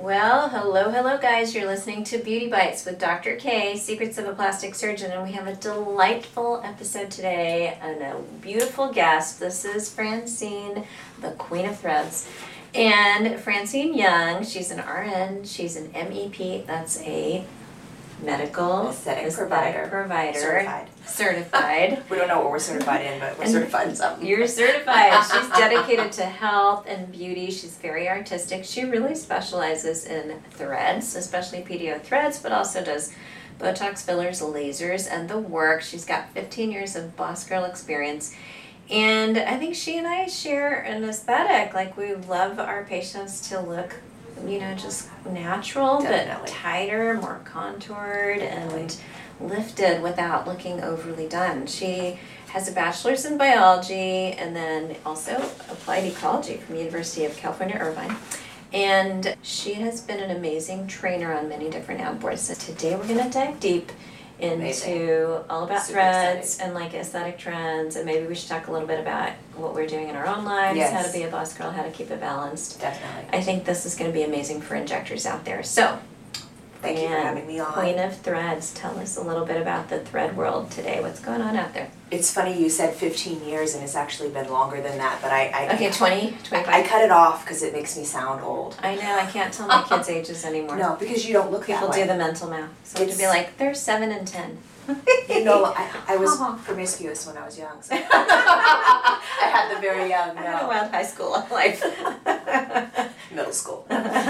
Well, hello guys. You're listening to Beauty Bites with Dr. K, Secrets of a Plastic Surgeon, and we have a delightful episode today and a beautiful guest. This is Francine, the Queen of Threads. And Francine Young, she's an RN, she's an MEP, that's a medical aesthetic provider. Certified. We don't know what we're certified in, but we're certified in something. You're certified. She's dedicated to health and beauty. She's very artistic. She really specializes in threads, especially PDO threads, but also does Botox, fillers, lasers, and the work. She's got 15 years of boss girl experience. And I think she and I share an aesthetic. Like, we love our patients to look, just natural, Definitely. But tighter, more contoured, and lifted without looking overly done. She has a bachelor's in biology and then also applied ecology from University of California, Irvine. And she has been an amazing trainer on many different ad boards. So today we're going to dive deep into all about Super threads excited. and aesthetic trends, and maybe we should talk a little bit about what we're doing in our own lives, Yes. how to be a boss girl, how to keep it balanced. Definitely. I think this is going to be amazing for injectors out there. So, Thank you for having me on. Queen of Threads, tell us a little bit about the thread world today. What's going on out there? It's funny you said 15 years, and it's actually been longer than that, but Okay, 20, 25? I cut it off because it makes me sound old. I know, I can't tell my kids' ages anymore. No, because you don't look People that way. do the mental math. So to be It's- like, they're 7 and 10. I was promiscuous when I was young, so I had the very young, I had a wild high school life. middle school.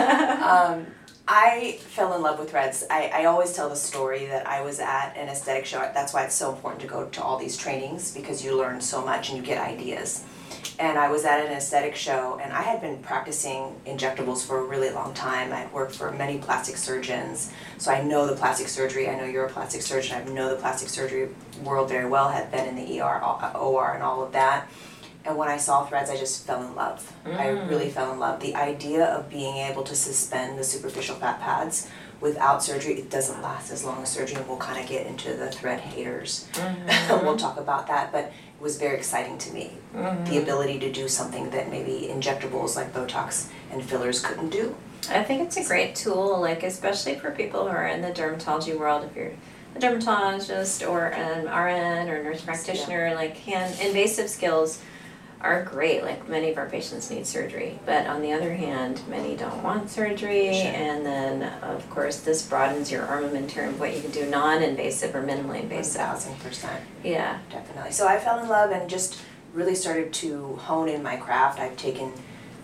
I fell in love with threads. I always tell the story that I was at an aesthetic show. That's why it's so important to go to all these trainings, because you learn so much and you get ideas. And I was at an aesthetic show, and I had been practicing injectables for a really long time. I'd worked for many plastic surgeons, so I know the plastic surgery. I know you're a plastic surgeon. I know the plastic surgery world very well, had been in the ER, OR, and all of that. And when I saw threads, I just fell in love. I really fell in love. The idea of being able to suspend the superficial fat pads without surgery, it doesn't last as long as surgery, and we'll kind of get into the thread haters. We'll talk about that, but it was very exciting to me. The ability to do something that maybe injectables like Botox and fillers couldn't do. I think it's a great tool, especially for people who are in the dermatology world. If you're a dermatologist or an RN or nurse practitioner, invasive skills are great. Many of our patients need surgery, but on the other hand, many don't want surgery. Sure. And then, of course, this broadens your armamentarium of what you can do non-invasive or minimally invasive. 1000%. Yeah. Definitely. So I fell in love and just really started to hone in my craft. I've taken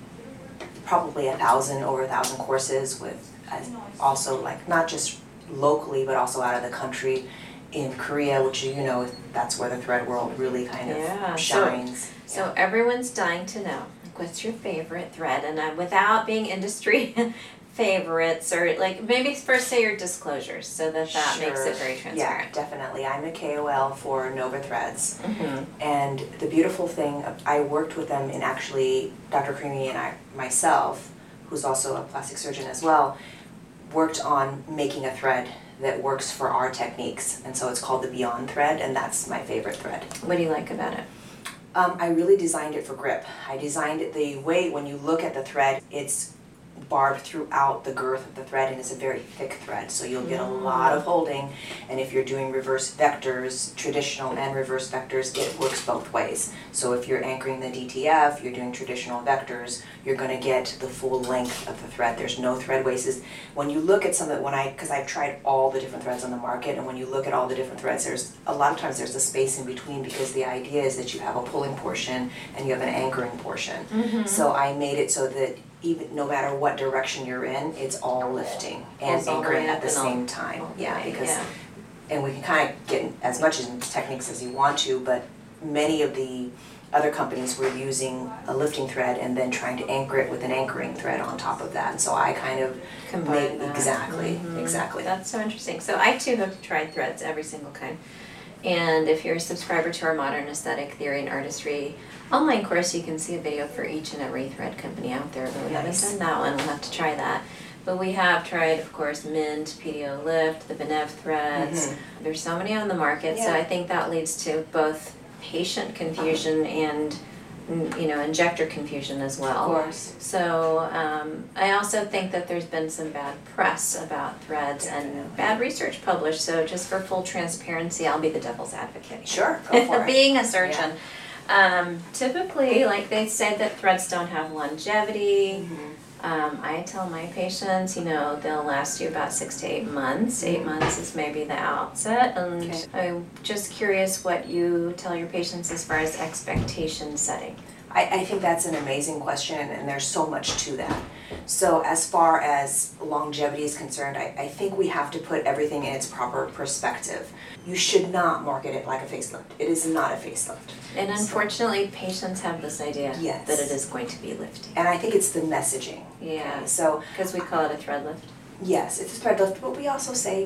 probably over 1,000 courses with also not just locally, but also out of the country. In Korea, which that's where the thread world really kind of shines. So everyone's dying to know, what's your favorite thread? And without being industry favorites, or maybe first say your disclosures, so that makes it very transparent. Yeah, definitely. I'm a KOL for Nova Threads. Mm-hmm. And the beautiful thing, I worked with them in actually, Dr. Creamy and myself, who's also a plastic surgeon as well, worked on making a thread that works for our techniques. And so it's called the Beyond thread, and that's my favorite thread. What do you like about it? I really designed it for grip. I designed it the way, when you look at the thread, it's barbed throughout the girth of the thread, and it's a very thick thread, so you'll get a lot of holding. And if you're doing reverse vectors, traditional and reverse vectors, it works both ways. So if you're anchoring the DTF, you're doing traditional vectors, you're going to get the full length of the thread. There's no thread wastes. When you look at some of it, because I've tried all the different threads on the market, and when you look at all the different threads, there's a lot of times there's a space in between, because the idea is that you have a pulling portion and you have an anchoring portion. So I made it so that even no matter what direction you're in, it's all lifting and anchoring at the same time. And we can kind of get as much in techniques as you want to, but many of the other companies were using a lifting thread and then trying to anchor it with an anchoring thread on top of that. And so I kind of Combine that. Exactly. That's so interesting. So I too have tried threads, every single kind. And if you're a subscriber to our Modern Aesthetic Theory and Artistry online course, you can see a video for each and every thread company out there. But we haven't done that one. We'll have to try that. But we have tried, of course, Mint, PDO Lift, the Benev threads. There's so many on the market, so I think that leads to both patient confusion and injector confusion as well. Of course. So I also think that there's been some bad press about threads and bad research published. So just for full transparency, I'll be the devil's advocate. Sure, go for it. Being a surgeon, typically, like they say that threads don't have longevity. I tell my patients, they'll last you about 6 to 8 months. 8 months is maybe the outset. And I'm just curious what you tell your patients as far as expectation setting. I think that's an amazing question, and there's so much to that. So as far as longevity is concerned, I think we have to put everything in its proper perspective. You should not market it like a facelift. It is not a facelift. And unfortunately, patients have this idea Yes. that it is going to be lifting. And I think it's the messaging. Yeah. Okay? So because we call it a thread lift. yes, it's a thread lift, but we also say,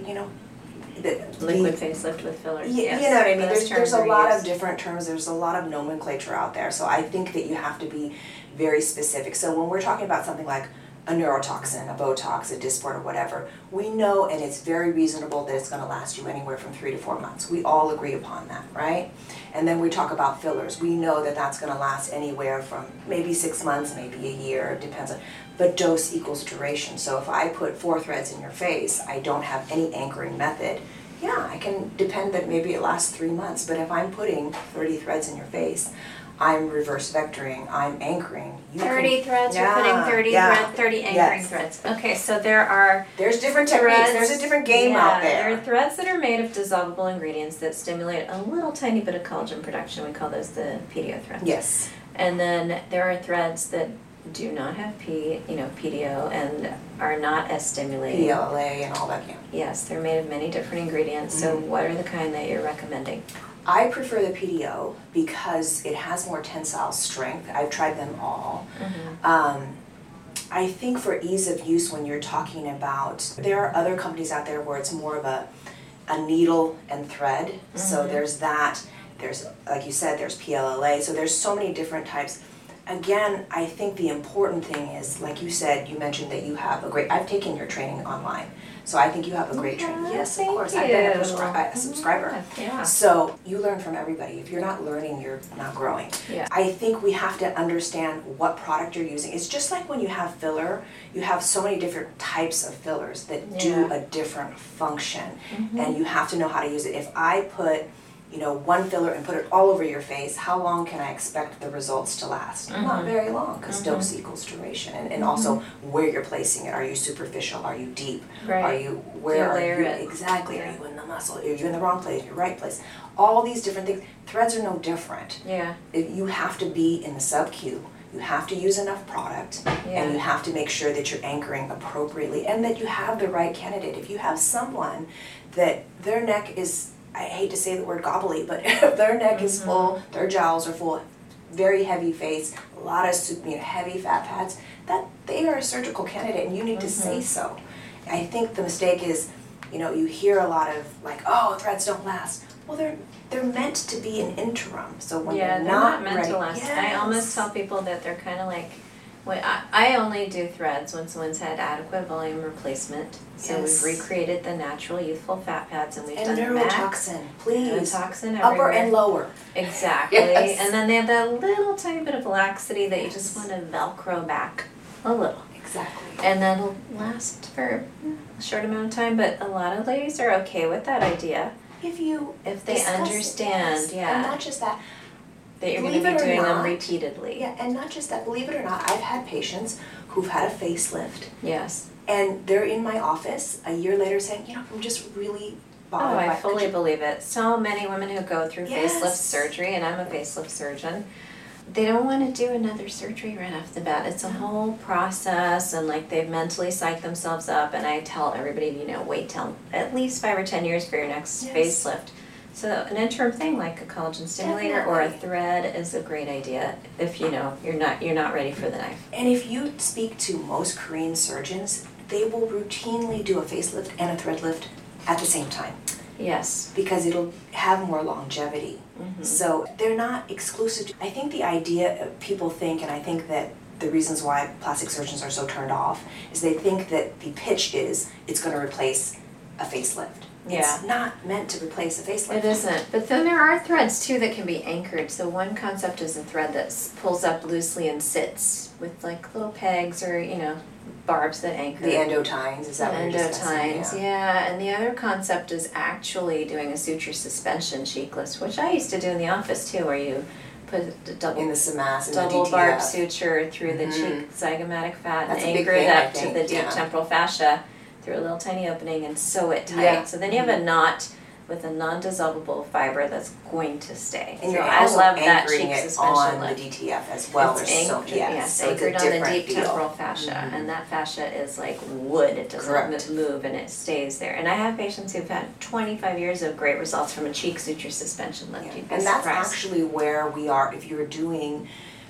Liquid facelift with fillers. Yes. You know what I mean? Those There's terms a are lot of used. different terms. There's a lot of nomenclature out there. So I think that you have to be very specific. So when we're talking about something like a neurotoxin, a Botox, a Dysport, or whatever, we know, and it's very reasonable, that it's going to last you anywhere from 3 to 4 months. We all agree upon that, right? And then we talk about fillers. We know that that's going to last anywhere from maybe 6 months, maybe a year, it depends on, but dose equals duration. So if I put 4 threads in your face, I don't have any anchoring method. Yeah, I can depend that maybe it lasts 3 months, but if I'm putting 30 threads in your face, I'm reverse vectoring, I'm anchoring. 30 threads, you're putting 30 anchoring threads. Okay, so there's different techniques, threads, there's a different game out there. There are threads that are made of dissolvable ingredients that stimulate a little tiny bit of collagen production. We call those the PDO threads. Yes. And then there are threads that do not have PDO and are not as stimulating. PLA and all that, yeah. Yes, they're made of many different ingredients. So what are the kind that you're recommending? I prefer the PDO because it has more tensile strength. I've tried them all. I think for ease of use, when you're talking about, there are other companies out there where it's more of a needle and thread. So there's that. There's, like you said, there's PLLA. So there's so many different types. Again, I think the important thing is, like you said, you mentioned that you have I've taken your training online. So I think you have a great training. Yes, of course. I've been a subscriber. Yeah. So you learn from everybody. If you're not learning, you're not growing. Yeah. I think we have to understand what product you're using. It's just like when you have filler, you have so many different types of fillers that do a different function. And you have to know how to use it. If I put one filler and put it all over your face, how long can I expect the results to last? Not very long, because dose equals duration. And also where you're placing it. Are you superficial? Are you deep? Right. Are you, where are you? Exactly. Are you in the muscle? Are you in the wrong place? Your right place? All these different things. Threads are no different. Yeah. You have to be in the sub-Q. You have to use enough product, and you have to make sure that you're anchoring appropriately and that you have the right candidate. If you have someone that their neck is, I hate to say the word gobbly, but if their neck is full, their jowls are full, very heavy face, a lot of heavy fat pads, that they are a surgical candidate, and you need to say so. I think the mistake is, you hear a lot of like, oh, threads don't last. Well, they're meant to be an interim. So when they're you're not not meant ready, to last. I almost tell people that they're kind of like, I only do threads when someone's had adequate volume replacement. So we've recreated the natural youthful fat pads, and we've done neurotoxin, please. Neurotoxin everywhere. Upper and lower. Exactly. Yes. And then they have that little tiny bit of laxity that you just want to Velcro back a little. Exactly. And then it'll last for a short amount of time, but a lot of ladies are okay with that idea. If they understand, And not just that. That you're going to be doing them repeatedly. Yeah, and not just that. Believe it or not, I've had patients who've had a facelift. Yes. And they're in my office a year later saying, I'm just really bothered by I fully believe it. So many women who go through Yes. facelift surgery, and I'm a facelift surgeon, they don't want to do another surgery right off the bat. It's a whole process, and like they've mentally psyched themselves up, and I tell everybody, wait till at least 5 or 10 years for your next facelift. So an interim thing like a collagen stimulator or a thread is a great idea if you're not ready for the knife. And if you speak to most Korean surgeons, they will routinely do a facelift and a thread lift at the same time. Yes. Because it'll have more longevity. So they're not exclusive. I think the idea people think, and I think that the reasons why plastic surgeons are so turned off, is they think that the pitch is it's going to replace a facelift. Yeah. It's not meant to replace a facelift. It isn't. But then there are threads too that can be anchored. So one concept is a thread that pulls up loosely and sits with like little pegs or, you know, barbs that anchor. The endotines, is that what you're discussing? Endotines, yeah. And the other concept is actually doing a suture suspension cheekless, which I used to do in the office too, where you put the double In the SMAS and the double DTF. barb suture through the cheek zygomatic fat That's a and big anchor it thing, I up to think, the deep yeah. temporal fascia through a little tiny opening and sew it tight. Yeah. So then you have a knot with a non-dissolvable fiber that's going to stay. And so you're I also love that anchoring cheek it suspension on lift. the DTF as well. It's There's so, anchored, yes, so it's a anchored on the different deep deal. temporal fascia, and that fascia is like wood. It doesn't Correct. move, and it stays there. And I have patients who've had 25 years of great results from a cheek suture suspension lift. Yeah. You'd be And that's surprised. actually where we are, if you're doing,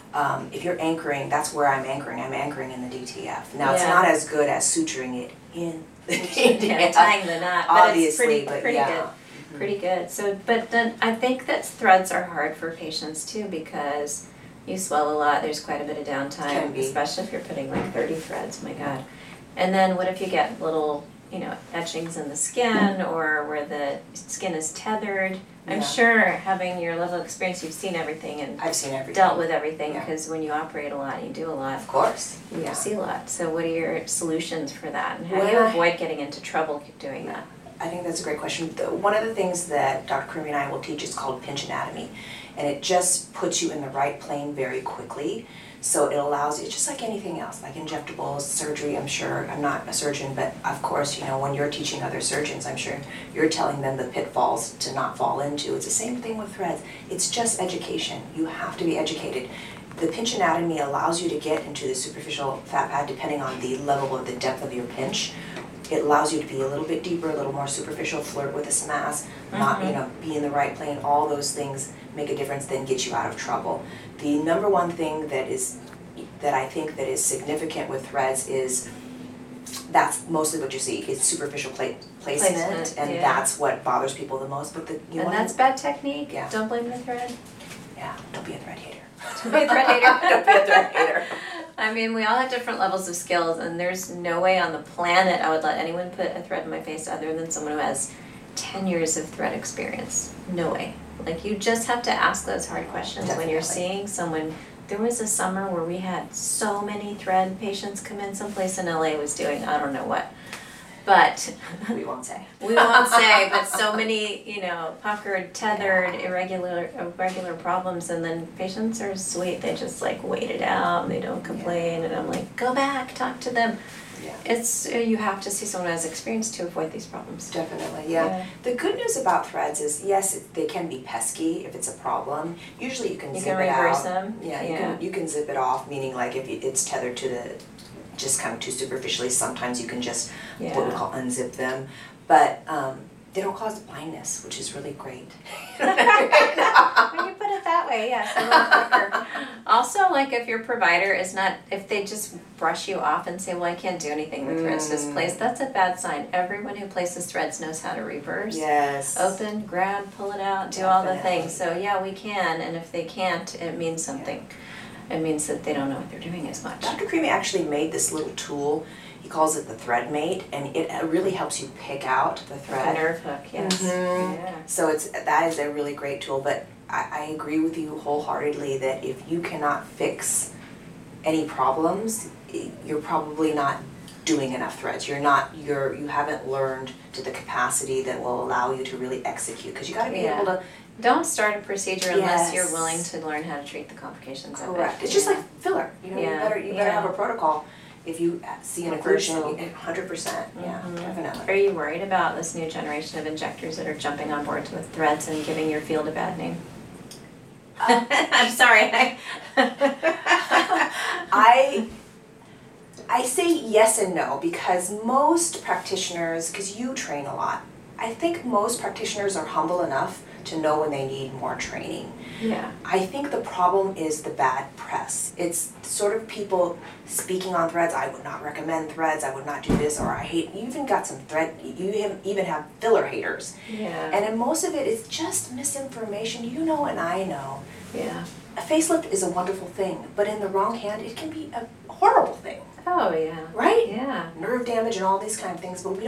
if you're anchoring, that's where I'm anchoring in the DTF. Now, it's Yeah. not as good as suturing it in the Yeah, DTF, tying the knot, but obviously, it's but pretty yeah. good. Pretty good. So, but then I think that threads are hard for patients too because you swell a lot. There's quite a bit of Can downtime, be. especially if you're putting like 30 threads. My God. And then what if you get little, you know, etchings in the skin or where the skin is tethered? I'm Yeah. sure having your level of experience, you've seen everything and I've seen everything. dealt with everything Yeah. because when you operate a lot, you do a lot. Of course, You yeah. see a lot. So what are your solutions for that? And how When do you I- avoid getting into trouble doing that? I think that's a great question. One of the things that Dr. Karimi and I will teach is called pinch anatomy. And it just puts you in the right plane very quickly. So it allows you, just like anything else, like injectables, surgery, I'm sure, I'm not a surgeon, but of course, you know, when you're teaching other surgeons, I'm sure you're telling them the pitfalls to not fall into. It's the same thing with threads. It's just education. You have to be educated. The pinch anatomy allows you to get into the superficial fat pad depending on the level of the depth of your pinch. It allows you to be a little bit deeper, a little more superficial, flirt with a SMAS, not, you know, be in the right plane. All those things make a difference, then get you out of trouble. The number one thing that I think that is significant with threads is that's mostly what you see. It's superficial placement, and yeah. that's what bothers people the most. But And that's bad technique. Yeah. Don't blame the thread. yeah, don't be a thread hater. Don't be a thread hater. Don't be a thread hater. I mean, we all have different levels of skills, and there's no way on the planet I would let anyone put a thread in my face other than someone who has 10 years of thread experience. No way. Like, you just have to ask those hard questions when you're Definitely. seeing someone. There was a summer where we had so many thread patients come in. Someplace in LA was doing I don't know what. But We won't say. we won't say, but so many, you know, puckered, tethered, irregular problems, and then patients are sweet. They just like wait it out. They don't complain, and I'm like, go back, talk to them. Yeah. It's you have to see someone who has experience to avoid these problems. Definitely, yeah. Yeah. The good news about threads is, yes, they can be pesky if it's a problem. Usually you can You zip can it reverse out. them. Yeah, Yeah. you can zip it off, meaning like if it's tethered to the, just kind of too superficially, sometimes you can just, what we Yeah. call unzip them. But they don't cause blindness, which is really great. When you put it that way, yes, a little quicker. Also, like if your provider is not, if they just brush you off and say, well, I can't do anything with threads this place, that's a bad sign. Everyone who places threads knows how to reverse. Yes. Open, grab, pull it out, do all the Definitely. things. So yeah, we can, and if they can't, it means something. It means that they don't know what they're doing as much. Dr. Karimi actually made this little tool. He calls it the Thread Mate, and it really helps you pick out the Like a thread. nerve hook, yes. Mhm. Yeah. So that is a really great tool, but I agree with you wholeheartedly that if you cannot fix any problems, you're probably not doing enough threads. You haven't learned to the capacity that will allow you to really execute, because you got to be Yeah. able to. Don't start a procedure unless you're Yes. willing to learn how to treat the complications of it. Correct. It's just like filler. You know, Yeah. you better have a protocol. If you see an Like aversion, Russo. 100%. Yeah, Mhm. definitely. Are you worried about this new generation of injectors that are jumping on board with threads and giving your field a bad name? I'm sorry. I say yes and no, because most practitioners, because you train a lot, I think most practitioners are humble enough to know when they need more training. Yeah. I think the problem is the bad press. It's sort of people speaking on threads, I would not recommend threads, I would not do this, or I hate, you even got some even have filler haters. Yeah. And in most of it is just misinformation, you know and I know. Yeah. A facelift is a wonderful thing, but in the wrong hand, it can be a horrible thing, Oh yeah. right? Yeah. Nerve damage and all these kind of things, but we don't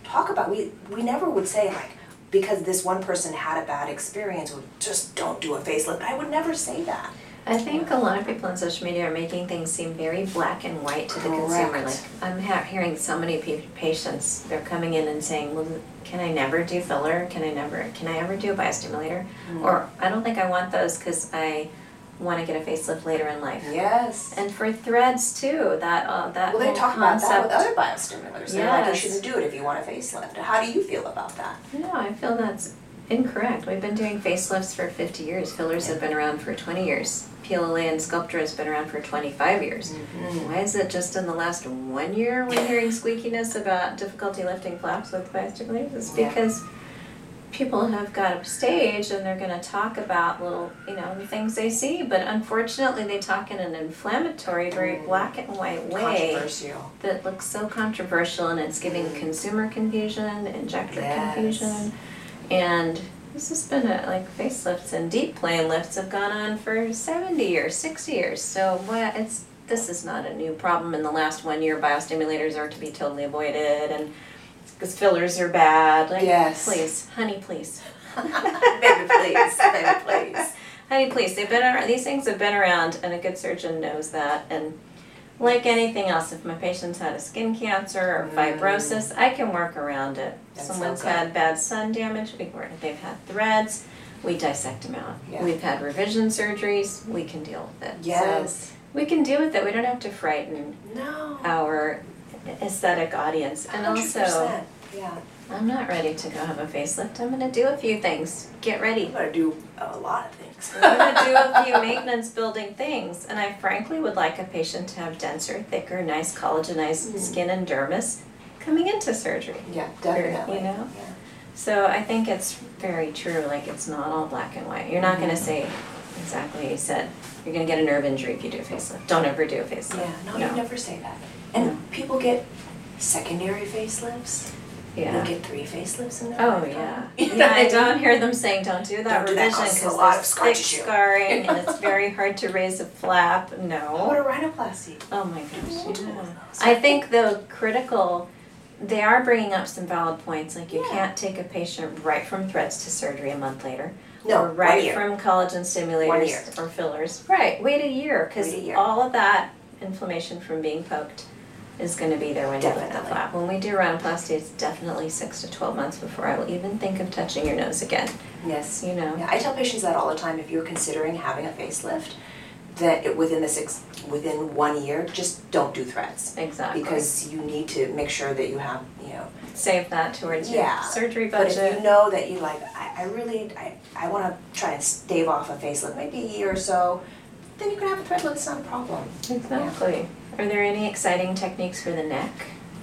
talk about, we never would say like, because this one person had a bad experience, we just don't do a facelift. I would never say that. I think a lot of people on social media are making things seem very black and white to the consumer. Like, I'm hearing so many patients, they're coming in and saying, well, can I never do filler? Can I ever do a biostimulator? Or I don't think I want those because I want to get a facelift later in life. Yes. And for threads too, that well, they talk about that with other biostimulars. They're like, you shouldn't do it if you want a facelift. How do you feel about that? No, I feel that's incorrect. We've been doing facelifts for 50 years. Fillers have been around for 20 years. PLA and Sculptra has been around for 25 years. Why is it just in the last 1 year we're hearing squeakiness about difficulty lifting flaps with biostimulators? It's because people have got up stage and they're going to talk about little, the things they see, but unfortunately they talk in an inflammatory, very black and white way. Controversial. That looks so controversial, and it's giving consumer confusion, injector confusion, and this has been like facelifts and deep plane lifts have gone on for 70 years, 60 years. So this is not a new problem. In the last 1 year, biostimulators are to be totally avoided, and because fillers are bad. Like, please, honey, please. Baby, please. Baby, please. Honey, please. They've been around. These things have been around, and a good surgeon knows that. And like anything else, if my patient's had a skin cancer or fibrosis, I can work around it. Someone's had bad sun damage, they've had threads, we dissect them out. Yeah. We've had revision surgeries, we can deal with it. Yes. So we can deal with it. We don't have to frighten our aesthetic audience. And 100%. Also, yeah. I'm not ready to go have a facelift. I'm going to do a few things. Get ready. I'm going to do a lot of things. I'm going to do a few maintenance building things. And I frankly would like a patient to have denser, thicker, nice collagenized skin and dermis coming into surgery. Yeah, definitely. Yeah. So I think it's very true. Like, it's not all black and white. You're not going to say exactly what you said. You're going to get a nerve injury if you do a facelift. Don't ever do a facelift. Yeah, no, you never say that. And people get secondary facelifts. Yeah. They get 3 facelifts in their lifetime. Yeah, I don't hear them saying don't do that revision because there's thick scarring and it's very hard to raise a flap. No. How about a rhinoplasty? Oh my gosh, yeah. I think they are bringing up some valid points, like you can't take a patient right from threads to surgery a month later. No, or right from collagen stimulators or fillers. Right, wait a year, because all of that inflammation from being poked is going to be there when you lift the flap. When we do rhinoplasty, it's definitely 6 to 12 months before I will even think of touching your nose again. Yes. Yeah, I tell patients that all the time. If you're considering having a facelift, that within 1 year, just don't do threads. Exactly. Because you need to make sure that you have, save that towards your surgery budget. But if you know that you I want to try and stave off a facelift, maybe a year or so, then you can have a thread lift. It's not a problem. Exactly. Yeah. Are there any exciting techniques for the neck?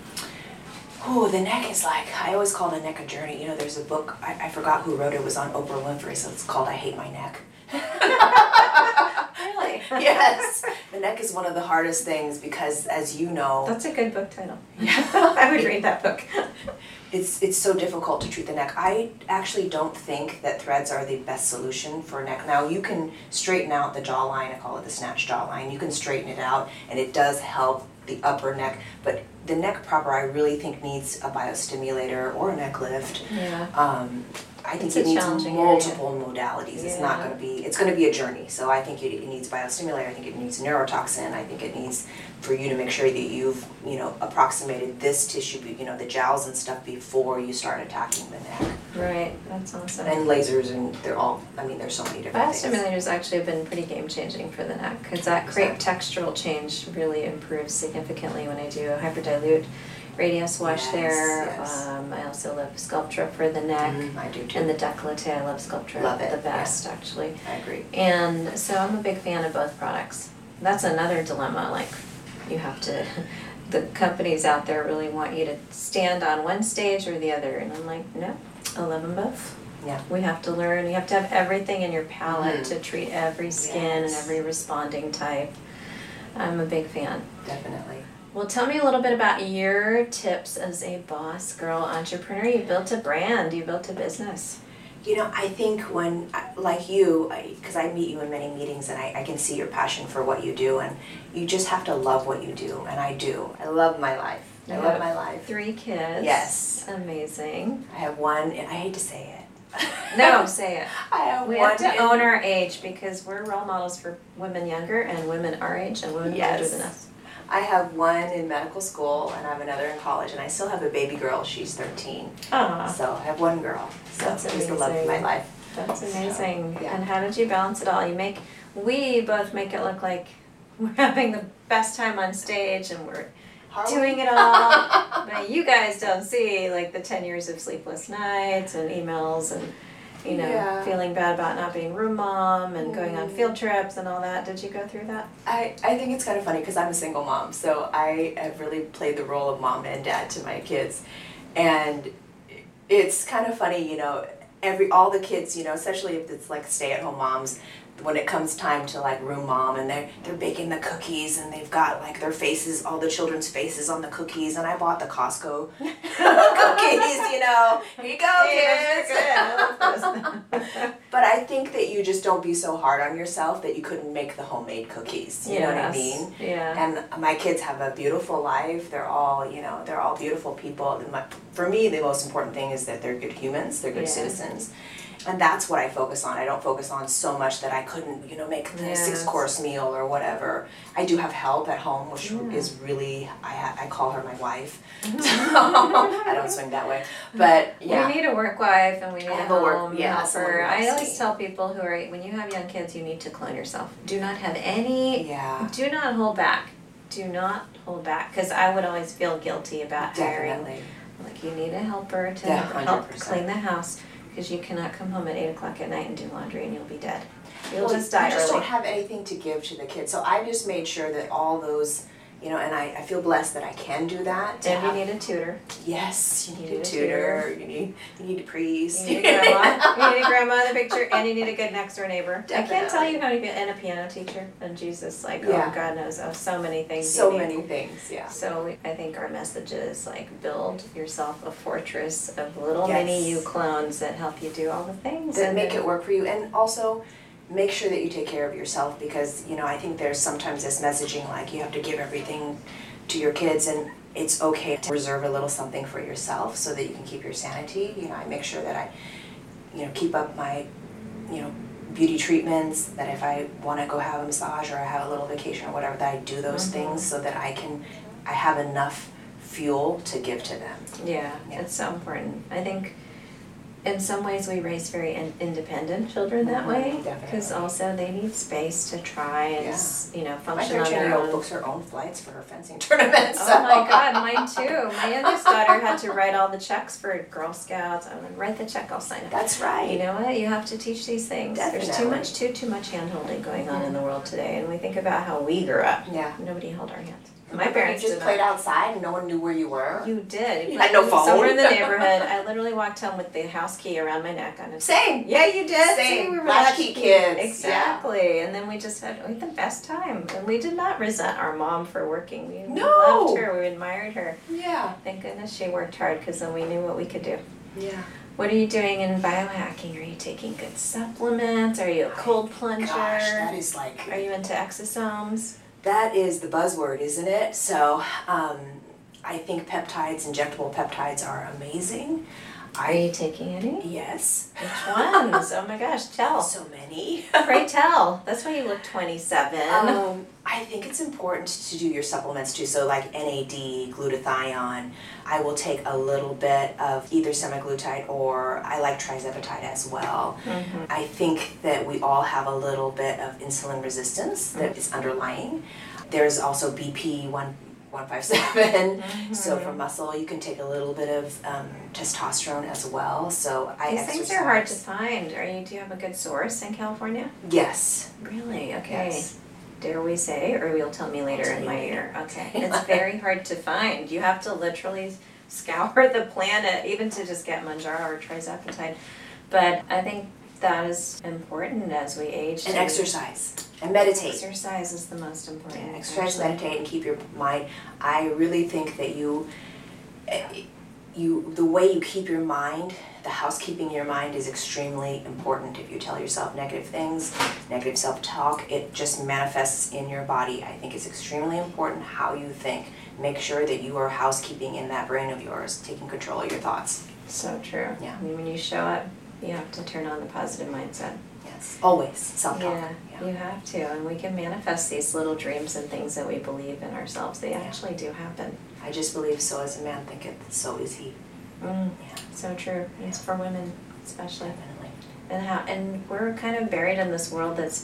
Oh, the neck is I always call the neck a journey. There's a book, I forgot who wrote it, was on Oprah Winfrey, so it's called I Hate My Neck. Really? Yes. The neck is one of the hardest things because, as you know... That's a good book title. I would read that book. It's so difficult to treat the neck. I actually don't think that threads are the best solution for neck. Now, you can straighten out the jawline. I call it the snatch jawline. You can straighten it out, and it does help the upper neck. But the neck proper, I really think, needs a biostimulator or a neck lift. Yeah. I think it needs multiple modalities. It's not going to be, it's going to be a journey. So I think it needs biostimulator, I think it needs neurotoxin, I think it needs for you to make sure that you've, approximated this tissue, the jowls and stuff before you start attacking the neck. Right, that's awesome. And lasers, and there's so many different things. Biostimulators actually have been pretty game changing for the neck because that crepe textural change really improves significantly when I do a hyperdilute radius wash there. Yes. I also love Sculptra for the neck. I do too. And the décolleté, I love Sculptra the best actually. I agree. And so I'm a big fan of both products. That's another dilemma, you have to, the companies out there really want you to stand on one stage or the other, and I'm like, no, I love them both. Yeah. We have to learn, you have to have everything in your palette to treat every skin and every responding type. I'm a big fan. Definitely. Well, tell me a little bit about your tips as a boss girl entrepreneur. You built a brand, you built a business. I think when, like you, because I meet you in many meetings and I can see your passion for what you do, and you just have to love what you do, and I do. I love my life. I love my life. 3 kids. Yes. Amazing. I have one, and I hate to say it. No, say it. I have We one. have to own our age because we're role models for women younger and women our age and women older than us. I have one in medical school, and I have another in college, and I still have a baby girl. She's 13. Ah, So I have one girl. So That's she's the love of my amazing. life. that's amazing. So, yeah. And how did you balance it all? We both make it look like we're having the best time on stage and we're doing it all. But you guys don't see like the 10 years of sleepless nights and emails and Yeah. feeling bad about not being room mom and going on field trips and all that. Did you go through that? I think it's kind of funny because I'm a single mom, so I have really played the role of mom and dad to my kids, and it's kind of funny, all the kids, especially if it's like stay-at-home moms, when it comes time to like room mom and they're baking the cookies and they've got like their faces, all the children's faces on the cookies, and I bought the Costco cookies, here you go, kids. But I think that you just don't be so hard on yourself that you couldn't make the homemade cookies. You know what I mean? Yeah. And my kids have a beautiful life. They're all, they're all beautiful people. For me, the most important thing is that they're good humans. They're good citizens. And that's what I focus on. I don't focus on so much that I couldn't, make the 6-course meal or whatever. I do have help at home, which is really, I call her my wife. I don't swing that way. But yeah. We need a work wife and we need a home helper. I always me. tell people when you have young kids, you need to clone yourself. Do not have any, do not hold back. Do not hold back. Because I would always feel guilty about hiring. Like you need a helper to help clean the house. Because you cannot come home at 8 o'clock at night and do laundry and you'll be dead. You'll just die early. You just don't have anything to give to the kids. So I just made sure that all those, and I feel blessed that I can do that. And you need a tutor. Yes, you need a tutor. You need a priest. You need a grandma. You need a grandma in the picture, and you need a good next door neighbor. Definitely. I can't tell you how to get and a piano teacher. And Jesus, oh God knows of so many things. So many things, yeah. So I think our message is build yourself a fortress of little mini you clones that help you do all the things that make it work for you, and also make sure that you take care of yourself, because I think there's sometimes this messaging like you have to give everything to your kids, and it's okay to reserve a little something for yourself so that you can keep your sanity. I make sure that I keep up my beauty treatments, that if I want to go have a massage or I have a little vacation or whatever, that I do those things so that I have enough fuel to give to them. Yeah, it's so important. I think in some ways we raise very independent children that way, because also they need space to try and function on their own. My 13-year-old books her own flights for her fencing tournament. So. Oh my God, mine too. My youngest daughter had to write all the checks for Girl Scouts. I'm gonna write the check, I'll sign it. That's right. You know what? You have to teach these things. Definitely. There's too much hand-holding going on in the world today, and we think about how we grew up. Yeah. Nobody held our hands. My parents just played outside and no one knew where you were. You did. You had no phone. Somewhere in the neighborhood. I literally walked home with the house key around my neck. Same. Yeah, you did. Same. We were latchkey kids. Exactly. Yeah. And then we had the best time. And we did not resent our mom for working. We No. loved her. We admired her. Yeah. Thank goodness she worked hard, because then we knew what we could do. Yeah. What are you doing in biohacking? Are you taking good supplements? Are you a cold plunger? Gosh, that is Are you into exosomes? That is the buzzword, isn't it? So I think peptides, injectable peptides, are amazing. Are you taking any? Yes. Which ones? Oh my gosh, tell. So many. Pray tell. That's why you look 27. I think it's important to do your supplements too. So like NAD, glutathione. I will take a little bit of either semaglutide, or I like trizepatide as well. Mm-hmm. I think that we all have a little bit of insulin resistance that is underlying. There's also BP 157. Mm-hmm. So for muscle, you can take a little bit of testosterone as well. So These things are hard to find. Do you have a good source in California? Yes. Really? Okay. Yes. Dare we say, or you'll tell me later in my ear? Okay. It's very hard to find. You have to literally scour the planet, even to just get Mounjaro or trizepatide. But I think that is important as we age. And exercise. And meditate. Exercise is the most important. Yeah, exercise, meditate, and keep your mind. I really think that the way you keep your mind, the housekeeping in your mind, is extremely important. If you tell yourself negative things, negative self-talk, it just manifests in your body. I think it's extremely important how you think. make sure that you are housekeeping in that brain of yours, taking control of your thoughts. So true. Yeah. I mean, when you show up, you have to turn on the positive mindset. Yes, always self-talk. Yeah, you have to, and we can manifest these little dreams and things that we believe in ourselves. They actually do happen. I just believe so as a man thinketh, so is he. Yeah, so true. It's for women, especially. Definitely. And we're kind of buried in this world that's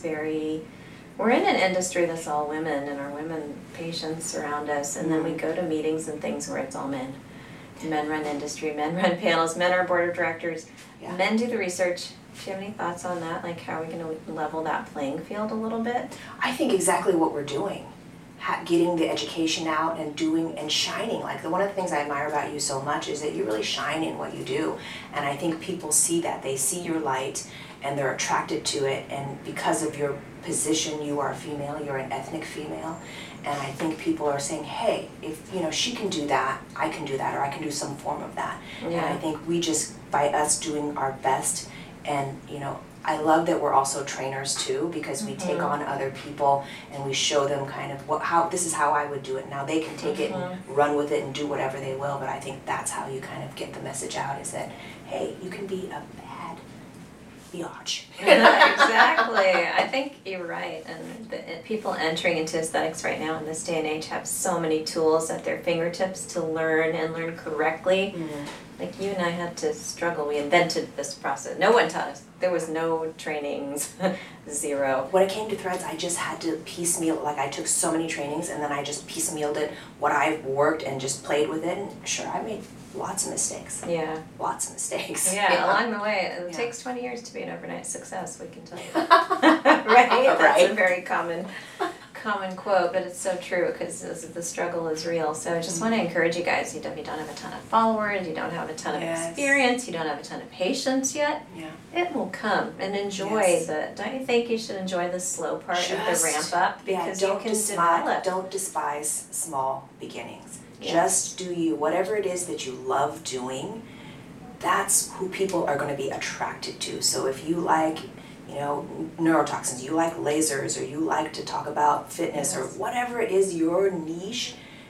we're in an industry that's all women, and our women patients surround us, and then we go to meetings and things where it's all men. Men run industry, men run panels, men are board of directors, men do the research. Do you have any thoughts on that? Like, how are we going to level that playing field a little bit? I think exactly what we're doing. Getting the education out and doing and shining. Like, one of the things I admire about you so much is that you really shine in what you do. And I think people see that. They see your light and they're attracted to it. And because of your position, you are a female, you're an ethnic female. And I think people are saying, hey, if she can do that, I can do that, or I can do some form of that. Yeah. And I think we just, by us doing our best, and I love that we're also trainers too, because we take on other people and we show them kind of how this is how I would do it. Now they can take it and run with it and do whatever they will, but I think that's how you kind of get the message out, is that, hey, you can be a bad biatch. Exactly. I think you're right. And people entering into aesthetics right now in this day and age have so many tools at their fingertips to learn and learn correctly. Like, you and I had to struggle. We invented this process. No one taught us. There was no trainings, zero. When it came to threads, I just had to piecemeal. Like, I took so many trainings and then I just piecemealed it, what I've worked, and just played with it. And sure, I made lots of mistakes. Yeah. Lots of mistakes. Yeah, along the way. It takes 20 years to be an overnight success, we can tell you. Right? That's a very common quote, but it's so true, because the struggle is real. So I just want to encourage you guys. You don't have a ton of followers, you don't have a ton of experience, you don't have a ton of patience yet. Yeah. It will come, and enjoy don't you think you should enjoy the slow part of the ramp up, because you can develop. Don't despise small beginnings. Yes. Just do you. Whatever it is that you love doing, that's who people are going to be attracted to. So if you like neurotoxins, you like lasers, or you like to talk about fitness, or whatever it is, your niche,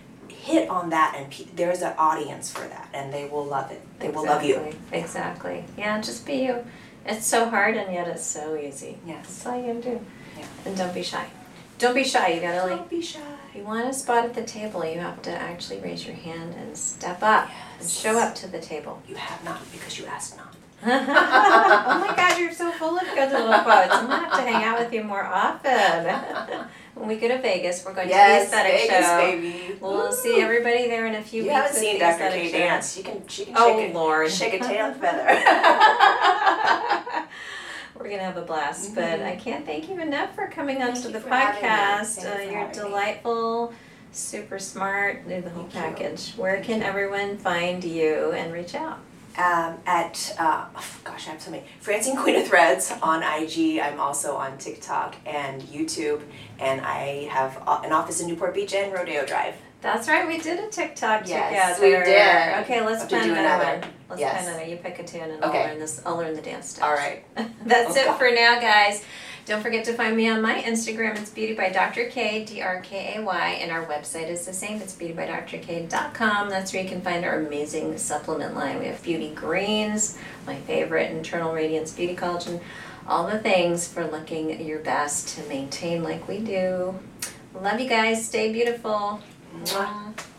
hit on that, and there's an audience for that, and they will love it. They will love you. Exactly. Yeah, just be you. It's so hard, and yet it's so easy. Yes. That's all you gotta do. Yeah. And don't be shy. Don't be shy. You gotta Don't be shy. If you want a spot at the table, you have to actually raise your hand and step up and show up to the table. You have not, because you asked not. Oh my God, you're so full of good little quotes. I'm gonna have to hang out with you more often. When we go to Vegas, we're going to the aesthetic show. Baby. We'll see everybody there in a few weeks. You haven't seen Dr. K dance. She can shake a tail feather. We're gonna have a blast, but I can't thank you enough for coming onto the for having me. podcast. You're delightful, super smart, do the whole package. Where can everyone find you and reach out? I have so many. Francine Queen of Threads on IG. I'm also on TikTok and YouTube, and I have an office in Newport Beach and Rodeo Drive. That's right, we did a TikTok together. Yes, we did. Okay, let's plan another one. Let's plan another. You pick a tune, and I'll learn the dance steps. All right. That's it for now, guys. Don't forget to find me on my Instagram. It's Beauty by Dr. K, DRKAY, and our website is the same. It's beautybydrk.com. That's where you can find our amazing supplement line. We have beauty greens, my favorite, internal radiance, beauty collagen, all the things for looking your best to maintain like we do. Love you guys. Stay beautiful. Mwah.